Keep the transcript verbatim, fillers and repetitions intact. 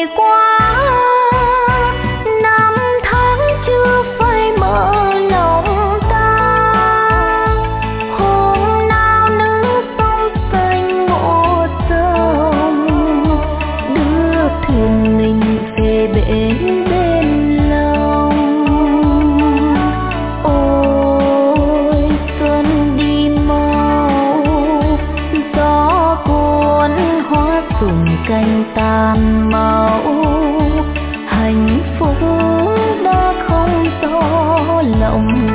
qua, năm tháng chưa phai mờ lòng ta. Hôm nào nước sông xanh một dòng, đưa thuyền mình về bến bên lòng. Ôi xuân đi mau, gió cuốn hoa rụng cành tàn màu. Hạnh phúc đã không rõ lòng